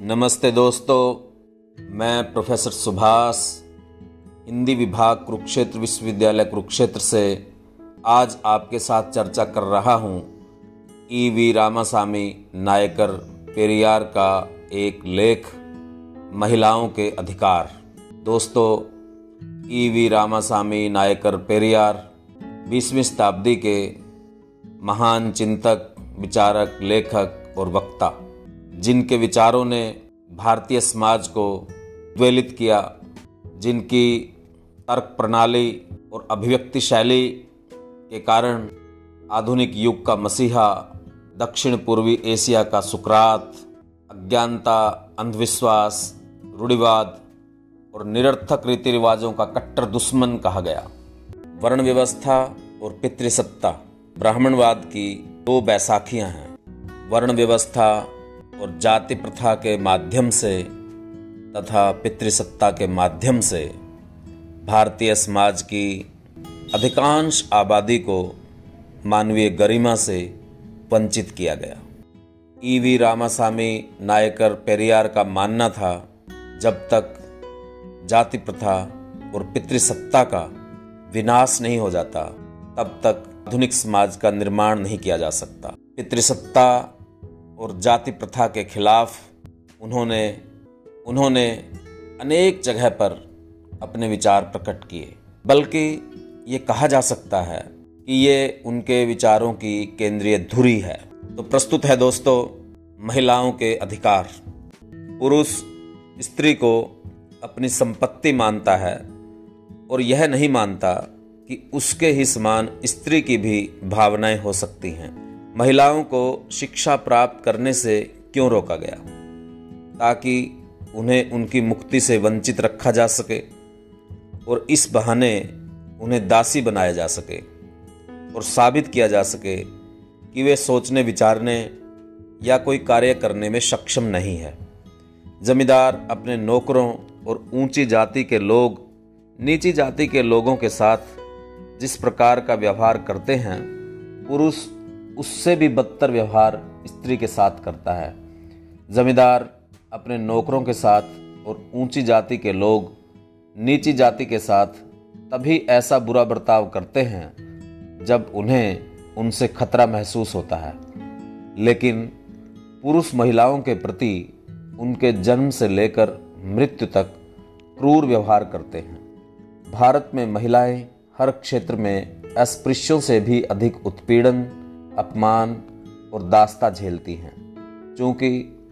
नमस्ते दोस्तों, मैं प्रोफेसर सुभाष, हिंदी विभाग कुरुक्षेत्र विश्वविद्यालय कुरुक्षेत्र से आज आपके साथ चर्चा कर रहा हूँ ईवी रामासामी नायकर पेरियार का एक लेख, महिलाओं के अधिकार। दोस्तों, ईवी रामासामी नायकर पेरियार 20वीं शताब्दी के महान चिंतक, विचारक, लेखक और वक्ता, जिनके विचारों ने भारतीय समाज को उद्वेलित किया, जिनकी तर्क प्रणाली और अभिव्यक्ति शैली के कारण आधुनिक युग का मसीहा, दक्षिण पूर्वी एशिया का सुकरात, अज्ञानता, अंधविश्वास, रूढ़िवाद और निरर्थक रीति रिवाजों का कट्टर दुश्मन कहा गया। वर्ण व्यवस्था और पितृसत्ता ब्राह्मणवाद की दो बैसाखियां हैं। वर्ण व्यवस्था और जाति प्रथा के माध्यम से तथा पितृसत्ता के माध्यम से भारतीय समाज की अधिकांश आबादी को मानवीय गरिमा से वंचित किया गया। ईवी रामासामी नायकर पेरियार का मानना था, जब तक जाति प्रथा और पितृसत्ता का विनाश नहीं हो जाता, तब तक आधुनिक समाज का निर्माण नहीं किया जा सकता। पितृसत्ता और जाति प्रथा के खिलाफ उन्होंने अनेक जगह पर अपने विचार प्रकट किए, बल्कि ये कहा जा सकता है कि ये उनके विचारों की केंद्रीय धुरी है। तो प्रस्तुत है दोस्तों, महिलाओं के अधिकार। पुरुष स्त्री को अपनी संपत्ति मानता है और यह नहीं मानता कि उसके ही समान स्त्री की भी भावनाएं हो सकती हैं। महिलाओं को शिक्षा प्राप्त करने से क्यों रोका गया? ताकि उन्हें उनकी मुक्ति से वंचित रखा जा सके और इस बहाने उन्हें दासी बनाया जा सके और साबित किया जा सके कि वे सोचने, विचारने या कोई कार्य करने में सक्षम नहीं है। जमींदार अपने नौकरों और ऊंची जाति के लोग नीची जाति के लोगों के साथ जिस प्रकार का व्यवहार करते हैं, पुरुष उससे भी बदतर व्यवहार स्त्री के साथ करता है। जमींदार अपने नौकरों के साथ और ऊंची जाति के लोग नीची जाति के साथ तभी ऐसा बुरा बर्ताव करते हैं जब उन्हें उनसे खतरा महसूस होता है। लेकिन पुरुष महिलाओं के प्रति उनके जन्म से लेकर मृत्यु तक क्रूर व्यवहार करते हैं। भारत में महिलाएं हर क्षेत्र में अस्पृश्यों से भी अधिक उत्पीड़न, अपमान और दास्ता झेलती हैं। क्योंकि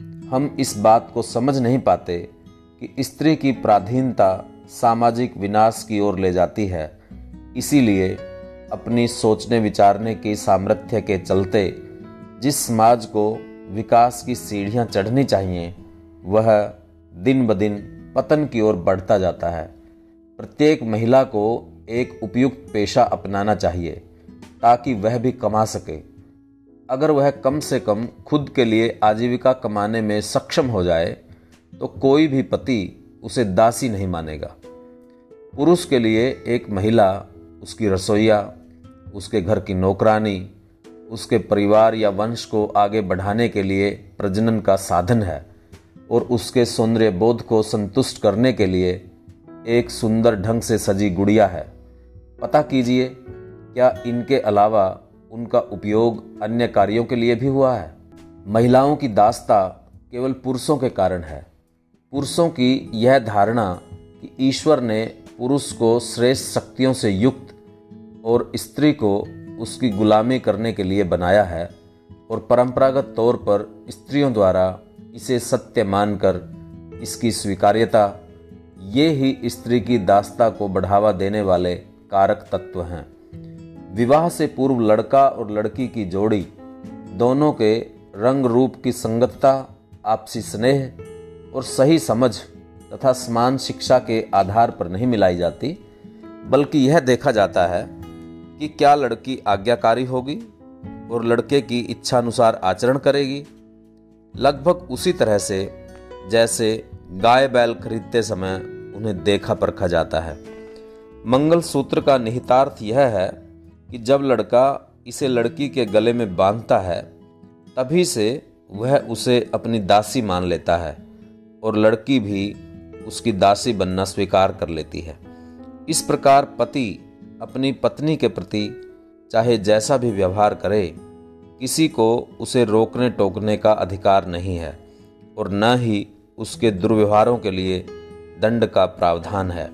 हम इस बात को समझ नहीं पाते कि स्त्री की पराधीनता सामाजिक विनाश की ओर ले जाती है, इसीलिए अपनी सोचने विचारने की सामर्थ्य के चलते जिस समाज को विकास की सीढ़ियां चढ़नी चाहिए, वह दिन ब दिन पतन की ओर बढ़ता जाता है। प्रत्येक महिला को एक उपयुक्त पेशा अपनाना चाहिए ताकि वह भी कमा सके। अगर वह कम से कम खुद के लिए आजीविका कमाने में सक्षम हो जाए तो कोई भी पति उसे दासी नहीं मानेगा। पुरुष के लिए एक महिला उसकी रसोइया, उसके घर की नौकरानी, उसके परिवार या वंश को आगे बढ़ाने के लिए प्रजनन का साधन है और उसके सौंदर्य बोध को संतुष्ट करने के लिए एक सुंदर ढंग से सजी गुड़िया है। पता कीजिए, क्या इनके अलावा उनका उपयोग अन्य कार्यों के लिए भी हुआ है? महिलाओं की दास्ता केवल पुरुषों के कारण है। पुरुषों की यह धारणा कि ईश्वर ने पुरुष को श्रेष्ठ शक्तियों से युक्त और स्त्री को उसकी गुलामी करने के लिए बनाया है और परंपरागत तौर पर स्त्रियों द्वारा इसे सत्य मानकर इसकी स्वीकार्यता, ये ही स्त्री की दास्ता को बढ़ावा देने वाले कारक तत्व हैं। विवाह से पूर्व लड़का और लड़की की जोड़ी दोनों के रंग रूप की संगतता, आपसी स्नेह और सही समझ तथा समान शिक्षा के आधार पर नहीं मिलाई जाती, बल्कि यह देखा जाता है कि क्या लड़की आज्ञाकारी होगी और लड़के की इच्छा अनुसार आचरण करेगी। लगभग उसी तरह से जैसे गाय बैल खरीदते समय उन्हें देखा परखा जाता है। मंगलसूत्र का निहितार्थ यह है कि जब लड़का इसे लड़की के गले में बांधता है, तभी से वह उसे अपनी दासी मान लेता है और लड़की भी उसकी दासी बनना स्वीकार कर लेती है। इस प्रकार पति अपनी पत्नी के प्रति चाहे जैसा भी व्यवहार करे, किसी को उसे रोकने टोकने का अधिकार नहीं है और न ही उसके दुर्व्यवहारों के लिए दंड का प्रावधान है।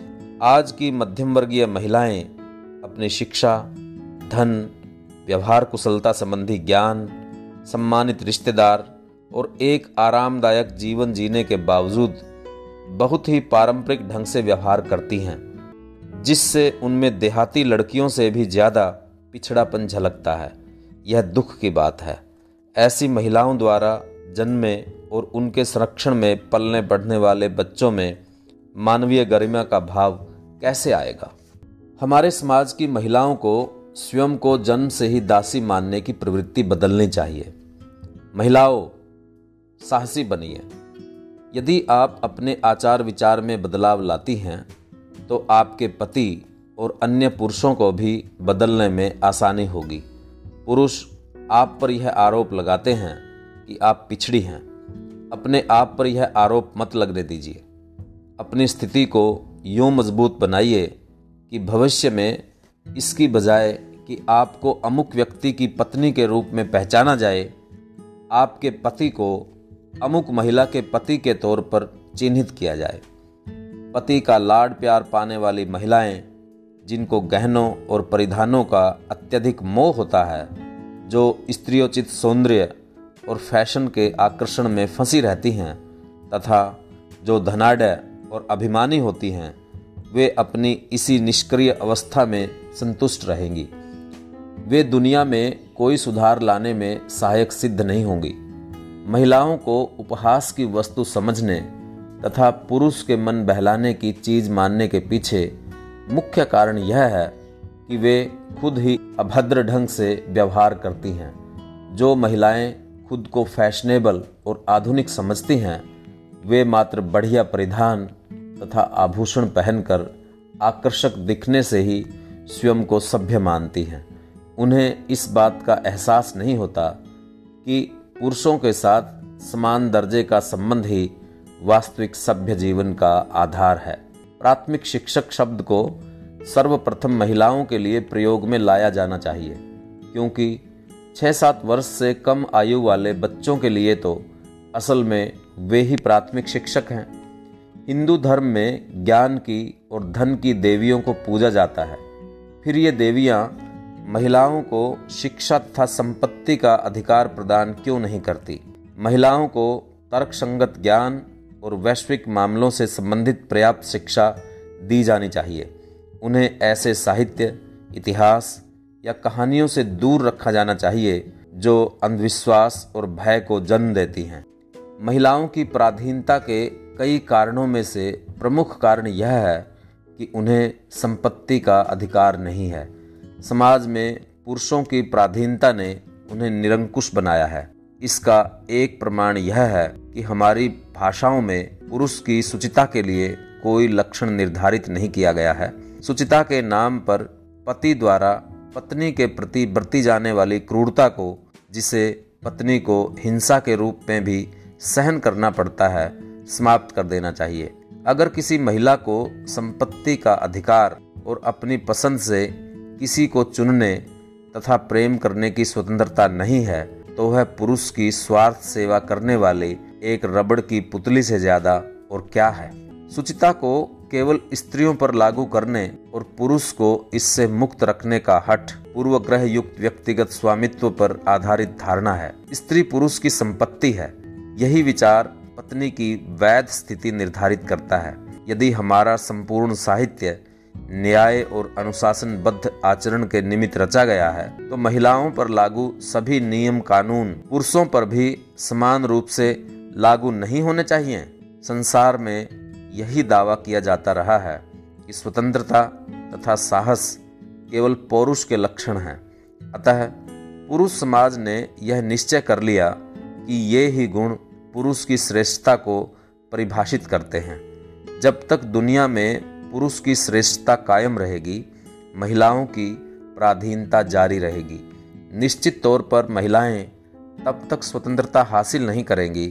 आज की मध्यम वर्गीय महिलाएं अपनी शिक्षा, धन, व्यवहार कुशलता संबंधी ज्ञान, सम्मानित रिश्तेदार और एक आरामदायक जीवन जीने के बावजूद बहुत ही पारंपरिक ढंग से व्यवहार करती हैं, जिससे उनमें देहाती लड़कियों से भी ज़्यादा पिछड़ापन झलकता है। यह दुख की बात है। ऐसी महिलाओं द्वारा जन्मे और उनके संरक्षण में पलने बढ़ने वाले बच्चों में मानवीय गरिमा का भाव कैसे आएगा? हमारे समाज की महिलाओं को स्वयं को जन्म से ही दासी मानने की प्रवृत्ति बदलनी चाहिए। महिलाओं, साहसी बनिए। यदि आप अपने आचार विचार में बदलाव लाती हैं तो आपके पति और अन्य पुरुषों को भी बदलने में आसानी होगी। पुरुष आप पर यह आरोप लगाते हैं कि आप पिछड़ी हैं। अपने आप पर यह आरोप मत लगने दीजिए। अपनी स्थिति को यूं मजबूत बनाइए कि भविष्य में इसकी बजाय कि आपको अमुक व्यक्ति की पत्नी के रूप में पहचाना जाए, आपके पति को अमुक महिला के पति के तौर पर चिन्हित किया जाए। पति का लाड प्यार पाने वाली महिलाएं, जिनको गहनों और परिधानों का अत्यधिक मोह होता है, जो स्त्रियोचित सौंदर्य और फैशन के आकर्षण में फंसी रहती हैं तथा जो धनाढ़ और अभिमानी होती हैं, वे अपनी इसी निष्क्रिय अवस्था में संतुष्ट रहेंगी। वे दुनिया में कोई सुधार लाने में सहायक सिद्ध नहीं होंगी। महिलाओं को उपहास की वस्तु समझने तथा पुरुष के मन बहलाने की चीज मानने के पीछे मुख्य कारण यह है कि वे खुद ही अभद्र ढंग से व्यवहार करती हैं। जो महिलाएं खुद को फैशनेबल और आधुनिक समझती हैं, वे मात्र बढ़िया परिधान तथा आभूषण पहनकर आकर्षक दिखने से ही स्वयं को सभ्य मानती हैं। उन्हें इस बात का एहसास नहीं होता कि पुरुषों के साथ समान दर्जे का संबंध ही वास्तविक सभ्य जीवन का आधार है। प्राथमिक शिक्षक शब्द को सर्वप्रथम महिलाओं के लिए प्रयोग में लाया जाना चाहिए, क्योंकि 6-7 वर्ष से कम आयु वाले बच्चों के लिए तो असल में वे ही प्राथमिक शिक्षक हैं। हिंदू धर्म में ज्ञान की और धन की देवियों को पूजा जाता है। फिर ये देवियां महिलाओं को शिक्षा तथा संपत्ति का अधिकार प्रदान क्यों नहीं करती? महिलाओं को तर्कसंगत ज्ञान और वैश्विक मामलों से संबंधित पर्याप्त शिक्षा दी जानी चाहिए। उन्हें ऐसे साहित्य, इतिहास या कहानियों से दूर रखा जाना चाहिए जो अंधविश्वास और भय को जन्म देती हैं। महिलाओं की पराधीनता के कई कारणों में से प्रमुख कारण यह है कि उन्हें संपत्ति का अधिकार नहीं है। समाज में पुरुषों की पराधीनता ने उन्हें निरंकुश बनाया है। इसका एक प्रमाण यह है कि हमारी भाषाओं में पुरुष की शुचिता के लिए कोई लक्षण निर्धारित नहीं किया गया है। शुचिता के नाम पर पति द्वारा पत्नी के प्रति बरती जाने वाली क्रूरता को, जिसे पत्नी को हिंसा के रूप में भी सहन करना पड़ता है, समाप्त कर देना चाहिए। अगर किसी महिला को संपत्ति का अधिकार और अपनी पसंद से किसी को चुनने तथा प्रेम करने की स्वतंत्रता नहीं है, तो वह पुरुष की स्वार्थ सेवा करने वाले एक रबड़ की पुतली से ज्यादा और क्या है। शुचिता को केवल स्त्रियों पर लागू करने और पुरुष को इससे मुक्त रखने का हठ पूर्वग्रह युक्त व्यक्तिगत स्वामित्व पर आधारित धारणा है। स्त्री पुरुष की संपत्ति है। यही विचार पत्नी की वैध स्थिति निर्धारित करता है। यदि हमारा संपूर्ण साहित्य न्याय और अनुशासनबद्ध आचरण के निमित्त रचा गया है, तो महिलाओं पर लागू सभी नियम कानून पुरुषों पर भी समान रूप से लागू नहीं होने चाहिए। संसार में यही दावा किया जाता रहा है कि स्वतंत्रता तथा साहस केवल पौरुष के लक्षण हैं। अतः पुरुष समाज ने यह निश्चय कर लिया कि ये ही गुण पुरुष की श्रेष्ठता को परिभाषित करते हैं। जब तक दुनिया में पुरुष की श्रेष्ठता कायम रहेगी, महिलाओं की पराधीनता जारी रहेगी। निश्चित तौर पर महिलाएं तब तक स्वतंत्रता हासिल नहीं करेंगी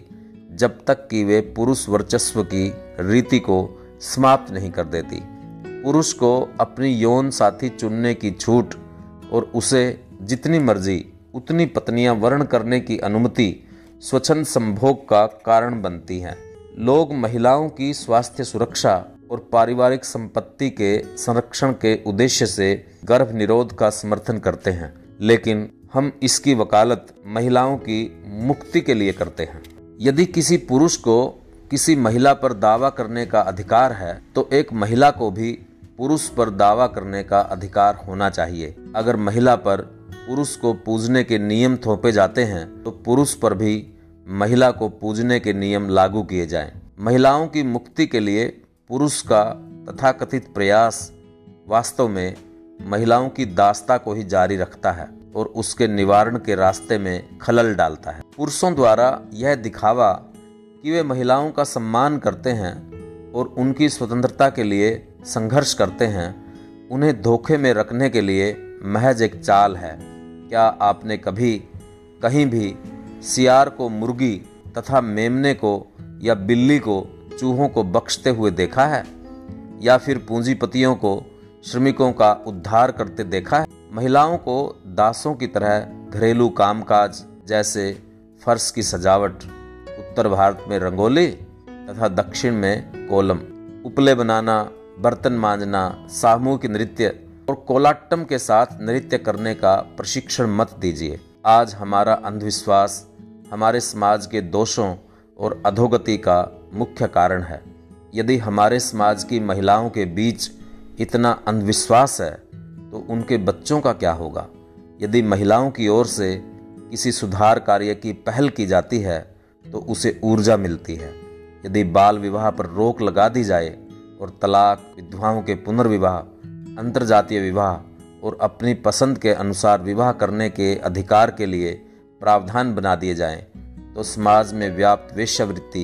जब तक कि वे पुरुष वर्चस्व की रीति को समाप्त नहीं कर देती। पुरुष को अपनी यौन साथी चुनने की छूट और उसे जितनी मर्जी उतनी पत्नियां वर्ण करने की अनुमति स्वच्छंद संभोग का कारण बनती हैं। लोग महिलाओं की स्वास्थ्य सुरक्षा और पारिवारिक संपत्ति के संरक्षण के उद्देश्य से गर्भ निरोध का समर्थन करते हैं, लेकिन हम इसकी वकालत महिलाओं की मुक्ति के लिए करते हैं। यदि किसी पुरुष को किसी महिला पर दावा करने का अधिकार है, तो एक महिला को भी पुरुष पर दावा करने का अधिकार होना चाहिए। अगर महिला पर पुरुष को पूजने के नियम थोपे जाते हैं, तो पुरुष पर भी महिला को पूजने के नियम लागू किए जाएं। महिलाओं की मुक्ति के लिए पुरुष का तथाकथित प्रयास वास्तव में महिलाओं की दास्ता को ही जारी रखता है और उसके निवारण के रास्ते में खलल डालता है। पुरुषों द्वारा यह दिखावा कि वे महिलाओं का सम्मान करते हैं और उनकी स्वतंत्रता के लिए संघर्ष करते हैं, उन्हें धोखे में रखने के लिए महज एक चाल है। क्या आपने कभी कहीं भी सियार को मुर्गी तथा मेमने को या बिल्ली को चूहों को बख्शते हुए देखा है, या फिर पूंजीपतियों को श्रमिकों का उद्धार करते देखा है? महिलाओं को दासों की तरह घरेलू कामकाज जैसे फर्श की सजावट, उत्तर भारत में रंगोली तथा दक्षिण में कोलम, उपले बनाना, बर्तन मांजना, सामूहिक नृत्य और कोलाट्टम के साथ नृत्य करने का प्रशिक्षण मत दीजिए। आज हमारा अंधविश्वास हमारे समाज के दोषों और अधोगति का मुख्य कारण है। यदि हमारे समाज की महिलाओं के बीच इतना अंधविश्वास है, तो उनके बच्चों का क्या होगा? यदि महिलाओं की ओर से किसी सुधार कार्य की पहल की जाती है, तो उसे ऊर्जा मिलती है। यदि बाल विवाह पर रोक लगा दी जाए और तलाक, विधवाओं के पुनर्विवाह, अंतर्जातीय विवाह और अपनी पसंद के अनुसार विवाह करने के अधिकार के लिए प्रावधान बना दिए जाएं, तो समाज में व्याप्त वेश्यावृत्ति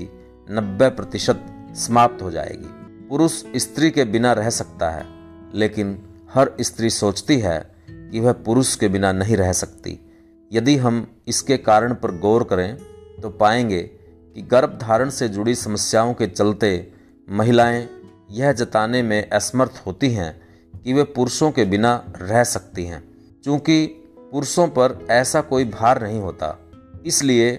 90% समाप्त हो जाएगी। पुरुष स्त्री के बिना रह सकता है, लेकिन हर स्त्री सोचती है कि वह पुरुष के बिना नहीं रह सकती। यदि हम इसके कारण पर गौर करें, तो पाएंगे कि गर्भधारण से जुड़ी समस्याओं के चलते महिलाएं यह जताने में असमर्थ होती हैं कि वे पुरुषों के बिना रह सकती हैं। चूंकि पुरुषों पर ऐसा कोई भार नहीं होता, इसलिए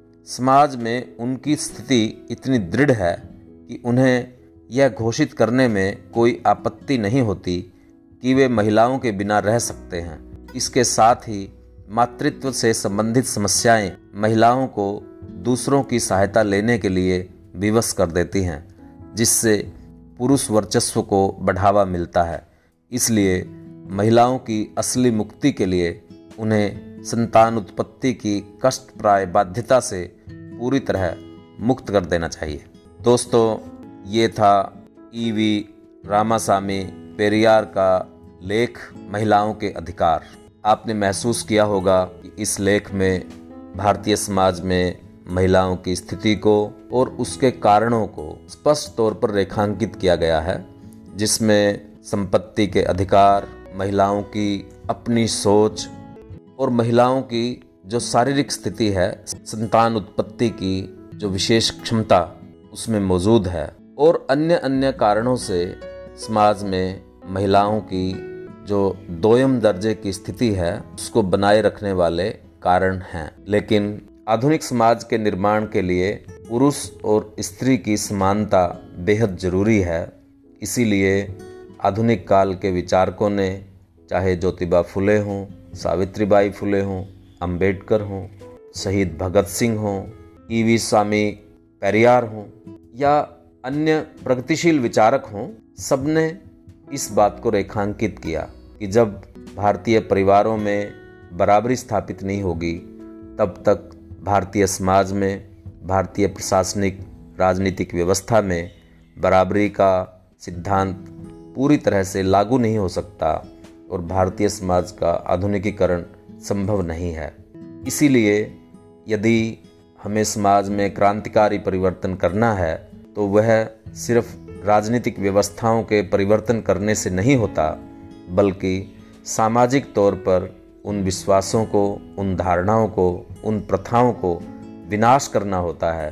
समाज में उनकी स्थिति इतनी दृढ़ है कि उन्हें यह घोषित करने में कोई आपत्ति नहीं होती कि वे महिलाओं के बिना रह सकते हैं। इसके साथ ही मातृत्व से संबंधित समस्याएं महिलाओं को दूसरों की सहायता लेने के लिए विवश कर देती हैं, जिससे पुरुष वर्चस्व को बढ़ावा मिलता है। इसलिए महिलाओं की असली मुक्ति के लिए उन्हें संतान उत्पत्ति की कष्टप्राय बाध्यता से पूरी तरह मुक्त कर देना चाहिए। दोस्तों, ये था ईवी रामासामी पेरियार का लेख महिलाओं के अधिकार। आपने महसूस किया होगा कि इस लेख में भारतीय समाज में महिलाओं की स्थिति को और उसके कारणों को स्पष्ट तौर पर रेखांकित किया गया है, जिसमें संपत्ति के अधिकार, महिलाओं की अपनी सोच और महिलाओं की जो शारीरिक स्थिति है, संतान उत्पत्ति की जो विशेष क्षमता उसमें मौजूद है, और अन्य कारणों से समाज में महिलाओं की जो दोयम दर्जे की स्थिति है उसको बनाए रखने वाले कारण हैं। लेकिन आधुनिक समाज के निर्माण के लिए पुरुष और स्त्री की समानता बेहद जरूरी है। इसीलिए आधुनिक काल के विचारकों ने, चाहे ज्योतिबा फुले हों, सावित्रीबाई फुले हों, अंबेडकर हों, शहीद भगत सिंह हों, ईवी स्वामी पेरियार हों या अन्य प्रगतिशील विचारक हों, सबने इस बात को रेखांकित किया कि जब भारतीय परिवारों में बराबरी स्थापित नहीं होगी, तब तक भारतीय समाज में, भारतीय प्रशासनिक राजनीतिक व्यवस्था में बराबरी का सिद्धांत पूरी तरह से लागू नहीं हो सकता और भारतीय समाज का आधुनिकीकरण संभव नहीं है। इसीलिए यदि हमें समाज में क्रांतिकारी परिवर्तन करना है, तो वह सिर्फ राजनीतिक व्यवस्थाओं के परिवर्तन करने से नहीं होता, बल्कि सामाजिक तौर पर उन विश्वासों को, उन धारणाओं को, उन प्रथाओं को विनाश करना होता है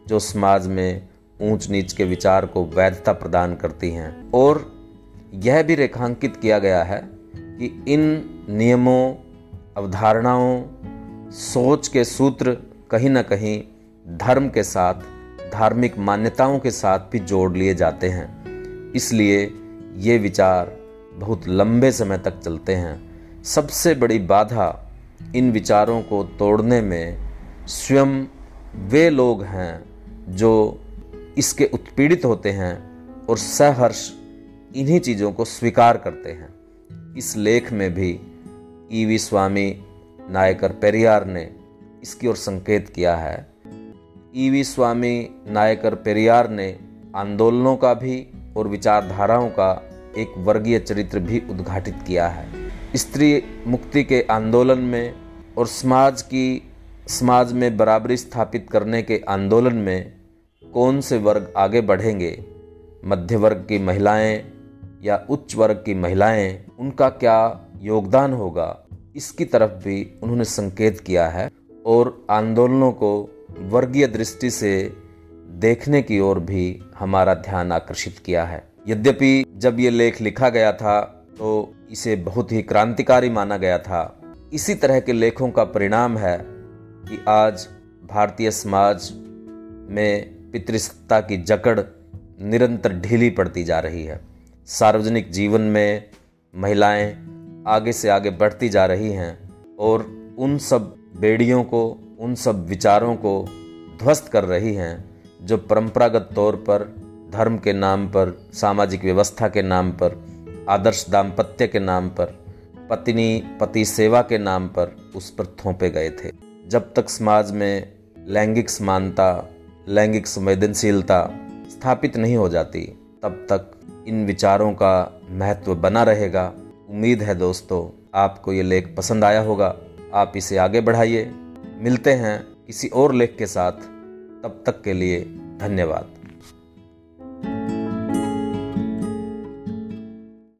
जो समाज में ऊंच नीच के विचार को वैधता प्रदान करती हैं। और यह भी रेखांकित किया गया है कि इन नियमों, अवधारणाओं, सोच के सूत्र कहीं न कहीं धर्म के साथ, धार्मिक मान्यताओं के साथ भी जोड़ लिए जाते हैं। इसलिए ये विचार बहुत लंबे समय तक चलते हैं। सबसे बड़ी बाधा इन विचारों को तोड़ने में स्वयं वे लोग हैं जो इसके उत्पीड़ित होते हैं और सहर्ष इन्हीं चीज़ों को स्वीकार करते हैं। इस लेख में भी ईवी स्वामी नायकर पेरियार ने इसकी ओर संकेत किया है। ईवी स्वामी नायकर पेरियार ने आंदोलनों का भी और विचारधाराओं का एक वर्गीय चरित्र भी उद्घाटित किया है। स्त्री मुक्ति के आंदोलन में और समाज में बराबरी स्थापित करने के आंदोलन में कौन से वर्ग आगे बढ़ेंगे, मध्य वर्ग की महिलाएं या उच्च वर्ग की महिलाएं, उनका क्या योगदान होगा, इसकी तरफ भी उन्होंने संकेत किया है और आंदोलनों को वर्गीय दृष्टि से देखने की ओर भी हमारा ध्यान आकर्षित किया है। यद्यपि जब ये लेख लिखा गया था तो इसे बहुत ही क्रांतिकारी माना गया था। इसी तरह के लेखों का परिणाम है कि आज भारतीय समाज में पितृसत्ता की जकड़ निरंतर ढीली पड़ती जा रही है। सार्वजनिक जीवन में महिलाएं आगे से आगे बढ़ती जा रही हैं और उन सब बेड़ियों को, उन सब विचारों को ध्वस्त कर रही हैं जो परंपरागत तौर पर धर्म के नाम पर, सामाजिक व्यवस्था के नाम पर, आदर्श दाम्पत्य के नाम पर, पत्नी पति सेवा के नाम पर उस पर थोपे गए थे। जब तक समाज में लैंगिक समानता, लैंगिक संवेदनशीलता स्थापित नहीं हो जाती, तब तक इन विचारों का महत्व बना रहेगा। उम्मीद है दोस्तों आपको ये लेख पसंद आया होगा। आप इसे आगे बढ़ाइए। मिलते हैं किसी और लेख के साथ। तब तक के लिए धन्यवाद।